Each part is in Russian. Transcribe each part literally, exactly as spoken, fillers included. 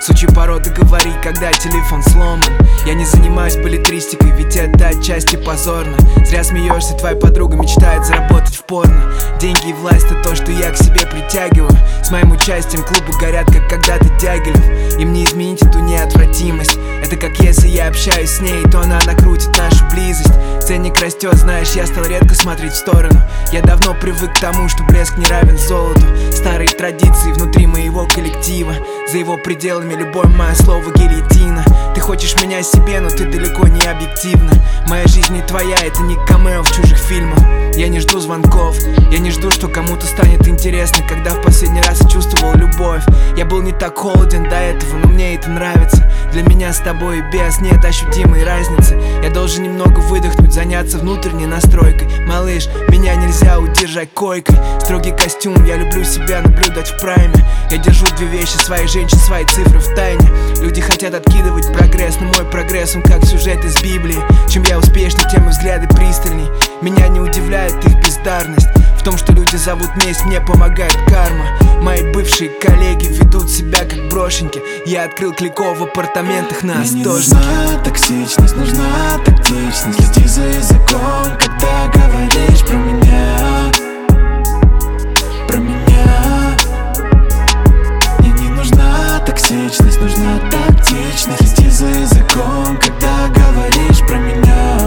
Случай породы говори, когда телефон сломан. Я не занимаюсь балетристикой, ведь это отчасти позорно. Зря смеешься, твоя подруга мечтает заработать в порно. Деньги и власть — это то, что я к себе притягиваю. С моим участием клубы горят, как когда-то Дягилев. Им не изменить эту неотвратимость. Это как если я общаюсь с ней, то она накрутит нашу близость. Ценник растет, знаешь, я стал редко смотреть в сторону. Я давно привык к тому, что блеск не равен золоту. Старые традиции внутри моего коллектива. За его пределами любое мое слово гильотина. Ты хочешь меня себе, но ты далеко не объективна. Моя жизнь не твоя, это не камео в чужих фильмах. Я не жду звонков, я не жду, что кому-то станет интересно. Когда в последний раз я чувствовал любовь, я был не так холоден до этого, но мне это нравится. Для меня с тобой и без нет ощутимой разницы. Я должен немного выдохнуть, заняться внутренней настройкой. Малыш, меня нельзя удержать койкой. Строгий костюм, я люблю себя наблюдать в прайме. Я держу две вещи, свои женщины, свои цифры в тайне. Люди хотят откидывать прогресс, но мой прогресс, он как сюжет из Библии. Чем я успешней, тем и взгляды пристальней. Меня не удивляет их бездарность. В том, что люди зовут месть, мне помогает карма. Мои бывшие коллеги ведут себя как брошеньки. Я открыл Клико в апартаментах на Мне Остоженке. не нужна токсичность, нужна тактичность. Следи за языком, когда говоришь про меня. Про меня. Мне не нужна токсичность, нужна тактичность. Следи за языком, когда говоришь про меня.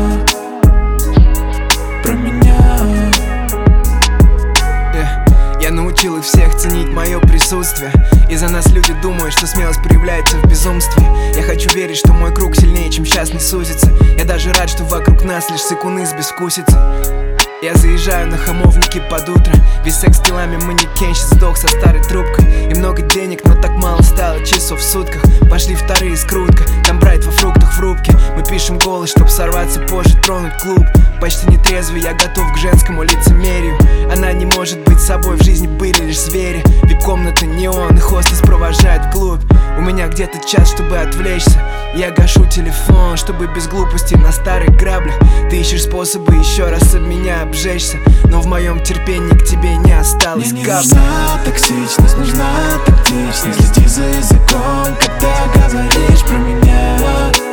Про меня. Я научил их всех ценить мое присутствие. Из-за нас люди думают, что смелость проявляется в безумстве. Я хочу верить, что мой круг сильнее, чем сейчас не сузится. Я даже рад, что вокруг нас лишь секунды с безвкусицы. Я заезжаю на Хамовники под утро. Весь секс с телами манекенщиц сдох со старой трубкой. И много денег, но так мало стало часов в сутках. Пошли вторые скрутка, там брайт во фруктах в рубке. Мы пишем голос, чтоб сорваться позже, тронуть клуб. Почти нетрезвый, я готов к женскому лицемерию. Она не может быть собой, в жизни были лишь звери. Вип-комната, неон и хостес провожает вглубь. У меня где-то час, чтобы отвлечься. Я гашу телефон, чтобы без глупостей на старых граблях. Ты ищешь способы еще раз об меня обжечься, но в моем терпении к тебе не осталось Мне не капли. нужна токсичность, нужна тактичность. Следи за языком, когда говоришь про меня.